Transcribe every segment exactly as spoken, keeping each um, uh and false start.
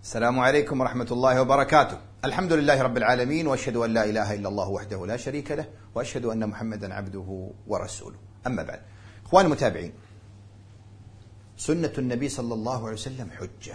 السلام عليكم ورحمة الله وبركاته. الحمد لله رب العالمين، وأشهد أن لا إله إلا الله وحده لا شريك له، وأشهد أن محمدا عبده ورسوله. أما بعد، إخواني المتابعين، سنة النبي صلى الله عليه وسلم حجة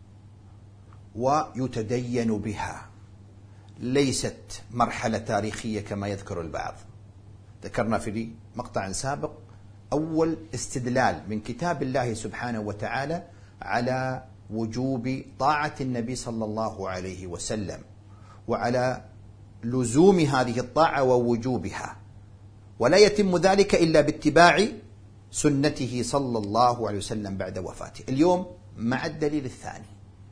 ويتدين بها، ليست مرحلة تاريخية كما يذكر البعض. ذكرنا في مقطع سابق أول استدلال من كتاب الله سبحانه وتعالى على وجوب طاعة النبي صلى الله عليه وسلم، وعلى لزوم هذه الطاعة ووجوبها، ولا يتم ذلك إلا باتباع سنته صلى الله عليه وسلم بعد وفاته. اليوم مع الدليل الثاني.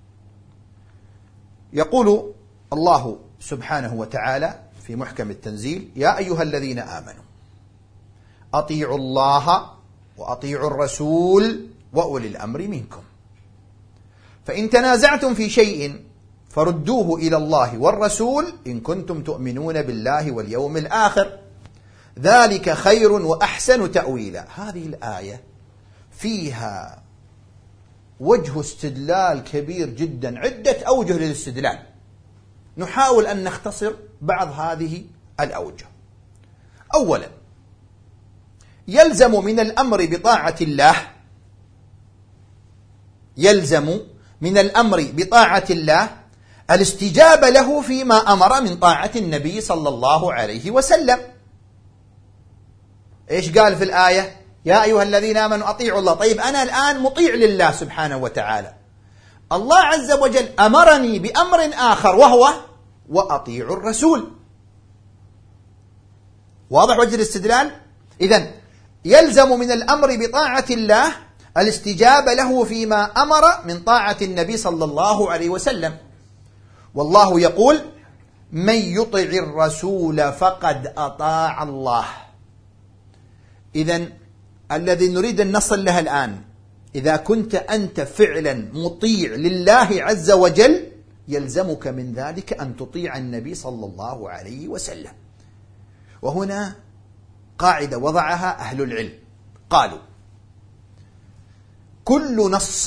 يقول الله سبحانه وتعالى في محكم التنزيل: يا أيها الذين آمنوا أطيعوا الله وأطيعوا الرسول وأولي الأمر منكم، فإن تنازعتم في شيء فردوه إلى الله والرسول إن كنتم تؤمنون بالله واليوم الآخر، ذلك خير وأحسن تأويلا. هذه الآية فيها وجه استدلال كبير جدا، عدة أوجه للاستدلال، نحاول أن نختصر بعض هذه الأوجه. أولا، يلزم من الأمر بطاعة الله يلزم من الأمر بطاعة الله الاستجابة له فيما أمر من طاعة النبي صلى الله عليه وسلم. إيش قال في الآية؟ يا أيها الذين آمنوا أطيعوا الله. طيب أنا الآن مطيع لله سبحانه وتعالى، الله عز وجل أمرني بأمر آخر وهو وأطيعوا الرسول. واضح وجه الاستدلال؟ إذن يلزم من الأمر بطاعة الله الاستجابة له فيما أمر من طاعة النبي صلى الله عليه وسلم، والله يقول: من يطع الرسول فقد أطاع الله. إذن الذي نريد أن نصل له الآن، إذا كنت أنت فعلا مطيع لله عز وجل يلزمك من ذلك أن تطيع النبي صلى الله عليه وسلم. وهنا قاعدة وضعها أهل العلم، قالوا: كل نص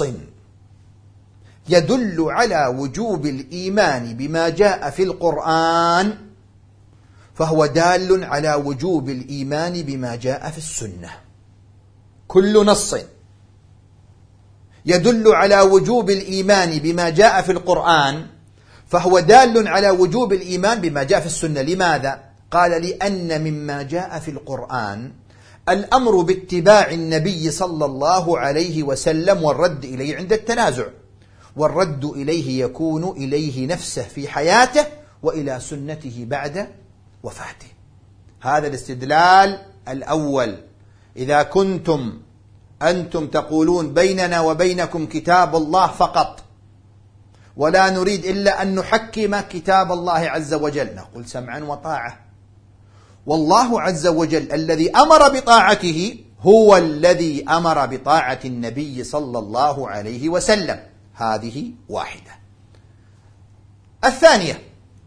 يدل على وجوب الإيمان بما جاء في القرآن فهو دال على وجوب الإيمان بما جاء في السنة. كل نص يدل على وجوب الإيمان بما جاء في القرآن فهو دال على وجوب الإيمان بما جاء في السنة. لماذا؟ قال: لأن مما جاء في القرآن الأمر باتباع النبي صلى الله عليه وسلم والرد إليه عند التنازع، والرد إليه يكون إليه نفسه في حياته وإلى سنته بعد وفاته. هذا الاستدلال الأول. إذا كنتم أنتم تقولون بيننا وبينكم كتاب الله فقط ولا نريد إلا أن نحكم كتاب الله عز وجل، نقول سمعا وطاعة. والله عز وجل الذي أمر بطاعته هو الذي أمر بطاعة النبي صلى الله عليه وسلم. هذه واحدة. الثانية،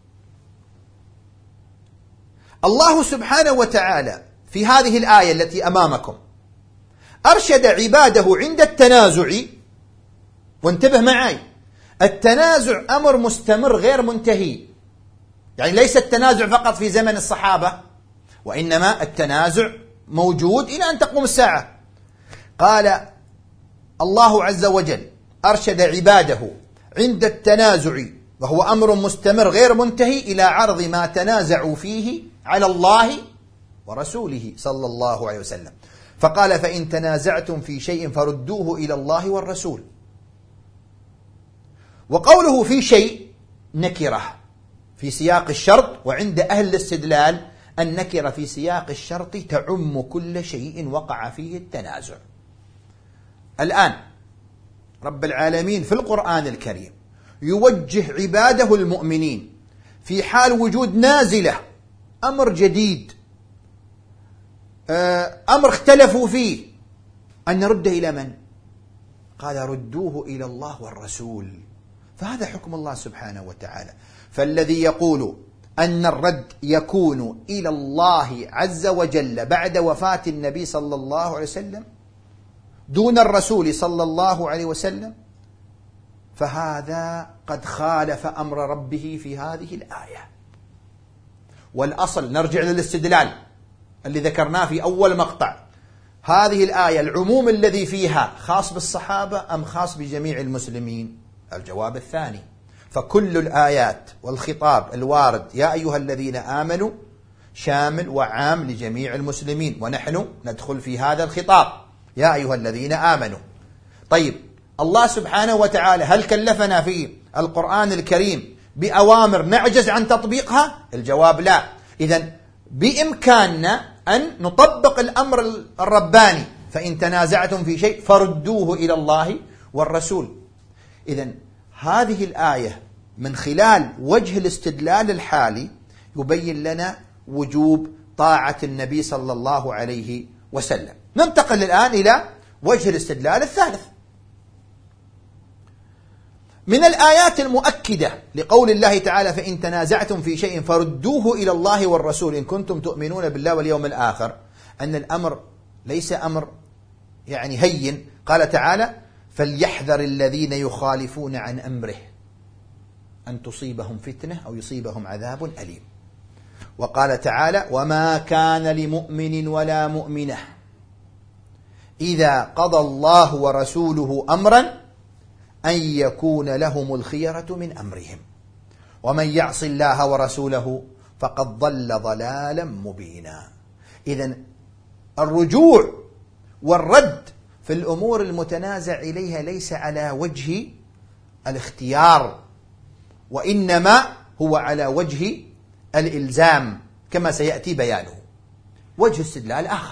الله سبحانه وتعالى في هذه الآية التي أمامكم أرشد عباده عند التنازع. وانتبه معي، التنازع أمر مستمر غير منتهي، يعني ليس التنازع فقط في زمن الصحابة، وإنما التنازع موجود إلى أن تقوم الساعة. قال الله عز وجل أرشد عباده عند التنازع وهو أمر مستمر غير منتهي إلى عرض ما تنازعوا فيه على الله ورسوله صلى الله عليه وسلم، فقال: فإن تنازعتم في شيء فردوه إلى الله والرسول. وقوله في شيء نكرة في سياق الشرط، وعند أهل الاستدلال النكرة في سياق الشرط تعم كل شيء وقع فيه التنازع. الآن رب العالمين في القرآن الكريم يوجه عباده المؤمنين في حال وجود نازلة، أمر جديد، أمر اختلفوا فيه، أن نرده إلى من؟ قال: ردوه إلى الله والرسول. فهذا حكم الله سبحانه وتعالى. فالذي يقول أن الرد يكون إلى الله عز وجل بعد وفاة النبي صلى الله عليه وسلم دون الرسول صلى الله عليه وسلم فهذا قد خالف أمر ربه في هذه الآية. والأصل نرجع للاستدلال اللي ذكرناه في أول مقطع، هذه الآية العموم الذي فيها خاص بالصحابة أم خاص بجميع المسلمين؟ الجواب الثاني، فكل الآيات والخطاب الوارد يا أيها الذين آمنوا شامل وعام لجميع المسلمين، ونحن ندخل في هذا الخطاب يا أيها الذين آمنوا. طيب الله سبحانه وتعالى هل كلفنا في القرآن الكريم بأوامر نعجز عن تطبيقها؟ الجواب لا. إذن بإمكاننا أن نطبق الأمر الرباني، فإن تنازعتم في شيء فردوه إلى الله والرسول. إذن هذه الآية من خلال وجه الاستدلال الحالي يبين لنا وجوب طاعة النبي صلى الله عليه وسلم. ننتقل الآن إلى وجه الاستدلال الثالث. من الآيات المؤكدة لقول الله تعالى فإن تنازعتم في شيء فردوه إلى الله والرسول إن كنتم تؤمنون بالله واليوم الآخر، أن الأمر ليس أمر يعني هين. قال تعالى فليحذر الذين يخالفون عن أمره أن تصيبهم فتنة أو يصيبهم عذاب أليم. وقال تعالى وما كان لمؤمن ولا مؤمنة إذا قضى الله ورسوله أمرا أن يكون لهم الخيرة من أمرهم ومن يعص الله ورسوله فقد ضل ضلالا مبينا. إذن الرجوع والرد في الأمور المتنازع إليها ليس على وجه الاختيار، وإنما هو على وجه الإلزام كما سيأتي بيانه. وجه استدلال آخر،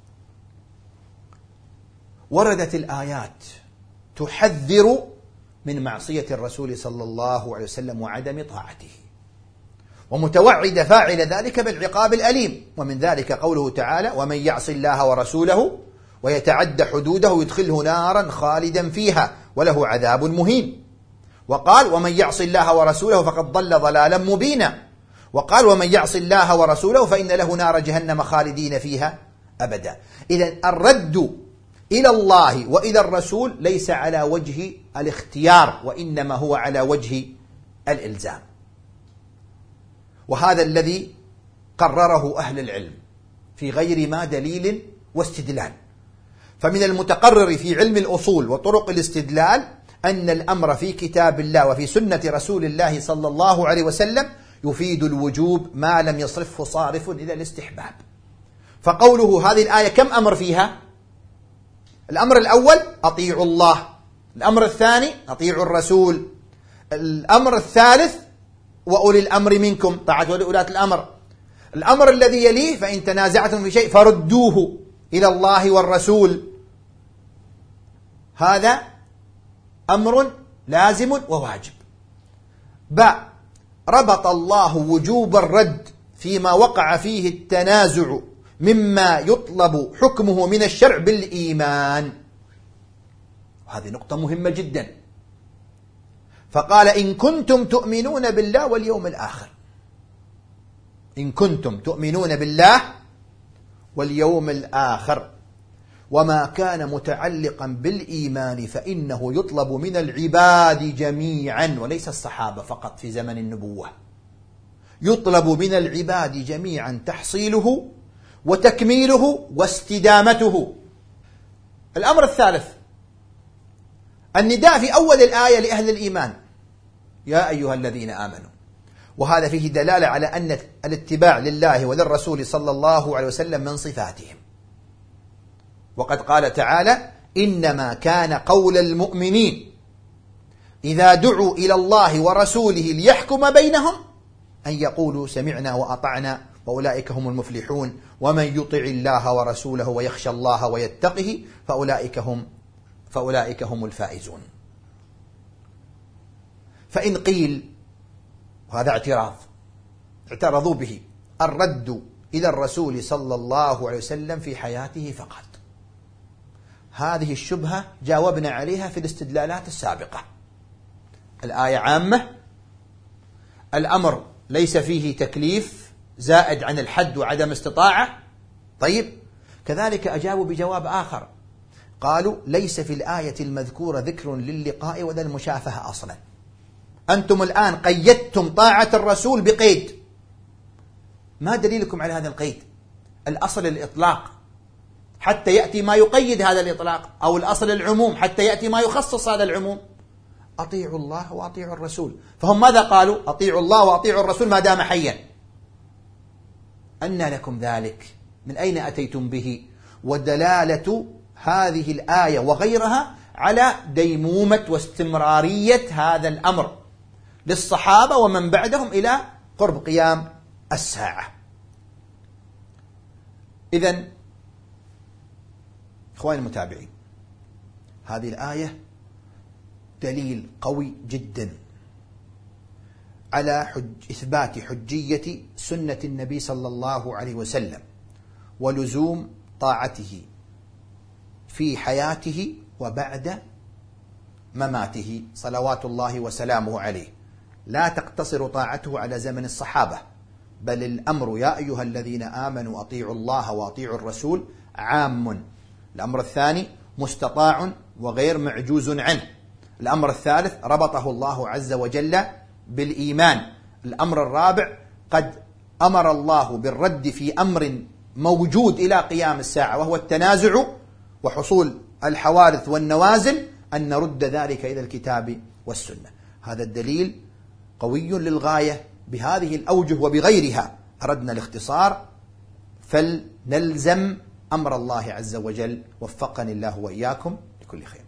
وردت الآيات تحذر من معصية الرسول صلى الله عليه وسلم وعدم طاعته، ومتوعد فاعل ذلك بالعقاب الأليم. ومن ذلك قوله تعالى ومن يعص الله ورسوله ويتعد حدوده يدخله نارا خالدا فيها وله عذاب مهين. وقال ومن يعص الله ورسوله فقد ضل ضلالا مبينا. وقال ومن يعص الله ورسوله فإن له نار جهنم خالدين فيها أبدا. إذن الرد إلى الله وإلى الرسول ليس على وجه الاختيار، وإنما هو على وجه الإلزام. وهذا الذي قرره أهل العلم في غير ما دليل واستدلال. فمن المتقرر في علم الأصول وطرق الاستدلال أن الأمر في كتاب الله وفي سنة رسول الله صلى الله عليه وسلم يفيد الوجوب ما لم يصرفه صارف إلى الاستحباب. فقوله هذه الآية كم أمر فيها؟ الأمر الأول أطيعوا الله، الأمر الثاني أطيعوا الرسول، الأمر الثالث وأولي الأمر منكم، طاعة ولاة الأمر. الأمر الذي يليه فإن تنازعتم في شيء فردوه إلى الله والرسول. هذا أمر لازم وواجب. باء ربط الله وجوب الرد فيما وقع فيه التنازع مما يطلب حكمه من الشرع بالإيمان، وهذه نقطة مهمة جدا. فقال إن كنتم تؤمنون بالله واليوم الآخر، إن كنتم تؤمنون بالله واليوم الآخر، وما كان متعلقا بالإيمان فإنه يطلب من العباد جميعا وليس الصحابة فقط في زمن النبوة، يطلب من العباد جميعا تحصيله وتكميله واستدامته. الأمر الثالث النداء في أول الآية لأهل الإيمان يا أيها الذين آمنوا، وهذا فيه دلالة على أن الاتباع لله وللرسول صلى الله عليه وسلم من صفاتهم. وقد قال تعالى إنما كان قول المؤمنين إذا دعوا إلى الله ورسوله ليحكم بينهم أن يقولوا سمعنا وأطعنا وأولئك هم المفلحون ومن يطع الله ورسوله ويخشى الله ويتقه فأولئك هم فأولئك هم الفائزون. فإن قيل، وهذا اعتراض اعترضوا به، الرد إلى الرسول صلى الله عليه وسلم في حياته فقط، هذه الشبهة جاوبنا عليها في الاستدلالات السابقة. الآية عامة، الأمر ليس فيه تكليف زائد عن الحد وعدم استطاعة. طيب، كذلك أجابوا بجواب آخر، قالوا ليس في الآية المذكورة ذكر للقاء ولا المشافهة أصلا. أنتم الآن قيدتم طاعة الرسول بقيد، ما دليلكم على هذا القيد؟ الأصل الإطلاق حتى يأتي ما يقيد هذا الإطلاق، أو الأصل العموم حتى يأتي ما يخصص هذا العموم. أطيعوا الله وأطيعوا الرسول، فهم ماذا قالوا؟ أطيعوا الله وأطيعوا الرسول ما دام حيا. أنى لكم ذلك؟ من أين أتيتم به؟ ودلالة هذه الآية وغيرها على ديمومة واستمرارية هذا الأمر للصحابة ومن بعدهم إلى قرب قيام الساعة. إذن إخواني المتابعين، هذه الآية دليل قوي جدا على حج إثبات حجية سنة النبي صلى الله عليه وسلم ولزوم طاعته في حياته وبعد مماته صلوات الله وسلامه عليه. لا تقتصر طاعته على زمن الصحابة، بل الأمر يا أيها الذين آمنوا أطيعوا الله وأطيعوا الرسول عام. الأمر الثاني مستطاع وغير معجوز عنه. الأمر الثالث ربطه الله عز وجل بالإيمان. الأمر الرابع قد أمر الله بالرد في أمر موجود إلى قيام الساعة وهو التنازع وحصول الحوادث والنوازل، أن نرد ذلك إلى الكتاب والسنة. هذا الدليل قوي للغاية بهذه الأوجه وبغيرها. أردنا الاختصار فلنلزم أمر الله عز وجل. وفقني الله وإياكم لكل خير.